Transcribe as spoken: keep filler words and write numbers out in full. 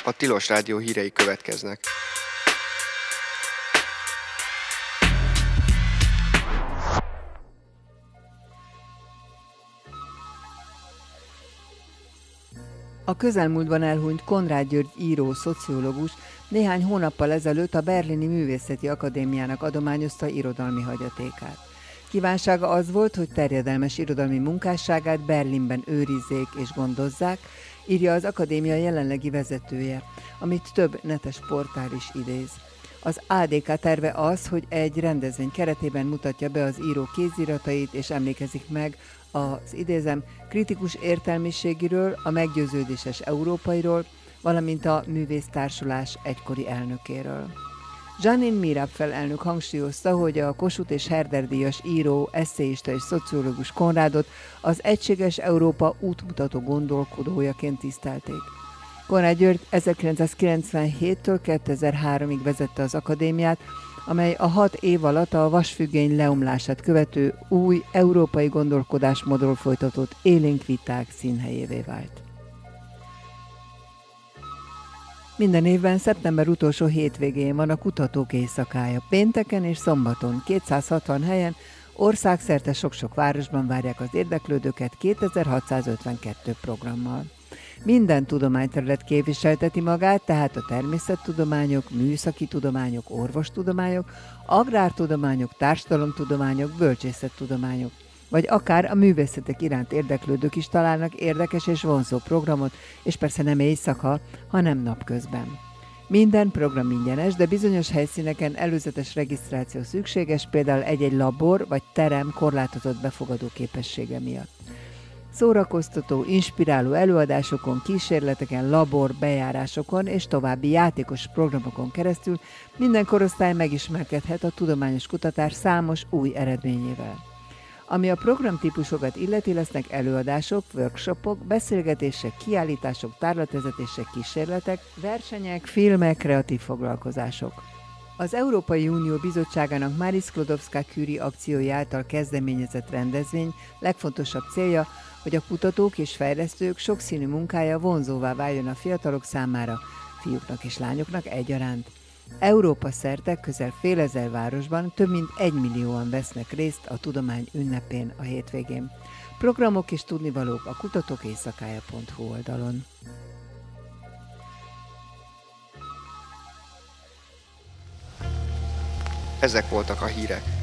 A Tilos Rádió hírei következnek. A közelmúltban elhunyt Konrád György író, szociológus néhány hónappal ezelőtt a Berlini Művészeti Akadémiának adományozta irodalmi hagyatékát. Kívánsága az volt, hogy terjedelmes irodalmi munkásságát Berlinben őrizzék és gondozzák, írja az akadémia jelenlegi vezetője, amit több netes portál is idéz. Az á dé ká terve az, hogy egy rendezvény keretében mutatja be az író kéziratait és emlékezik meg az, idézem, kritikus értelmiségiről, a meggyőződéses európairól, valamint a művésztársulás egykori elnökéről. Janine Mirabfel elnök hangsúlyozta, hogy a Kossuth és Herder díjas író, esszéista és szociológus Konrádot az egységes Európa útmutató gondolkodójaként tisztelték. Konrád György ezerkilencszázkilencvenhéttől kétezer-háromig vezette az akadémiát, amely a hat év alatt a vasfüggöny leomlását követő új európai gondolkodásmódról folytatott élénk viták színhelyévé vált. Minden évben szeptember utolsó hétvégén van a Kutatók Éjszakája. Pénteken és szombaton kétszázhatvan helyen országszerte sok-sok városban várják az érdeklődőket kétezer-hatszázötvenkettő programmal. Minden tudományterület képviselteti magát, tehát a természettudományok, műszaki tudományok, orvostudományok, agrártudományok, társadalomtudományok, bölcsészettudományok, vagy akár a művészetek iránt érdeklődők is találnak érdekes és vonzó programot, és persze nem éjszaka, hanem napközben. Minden program ingyenes, de bizonyos helyszíneken előzetes regisztráció szükséges, például egy-egy labor vagy terem korlátozott befogadó képessége miatt. Szórakoztató, inspiráló előadásokon, kísérleteken, labor, bejárásokon és további játékos programokon keresztül minden korosztály megismerkedhet a tudományos kutatás számos új eredményével. Ami a programtípusokat illeti, lesznek előadások, workshopok, beszélgetések, kiállítások, tárlatvezetések, kísérletek, versenyek, filmek, kreatív foglalkozások. Az Európai Unió Bizottságának Marie Sklodowska-Curie akciója által kezdeményezett rendezvény legfontosabb célja, hogy a kutatók és fejlesztők sokszínű munkája vonzóvá váljon a fiatalok számára, fiúknak és lányoknak egyaránt. Európa szerte közel félezer városban több mint egymillióan vesznek részt a tudomány ünnepén a hétvégén. Programok és tudnivalók a kutatók éjszakája pont hu oldalon. Ezek voltak a hírek.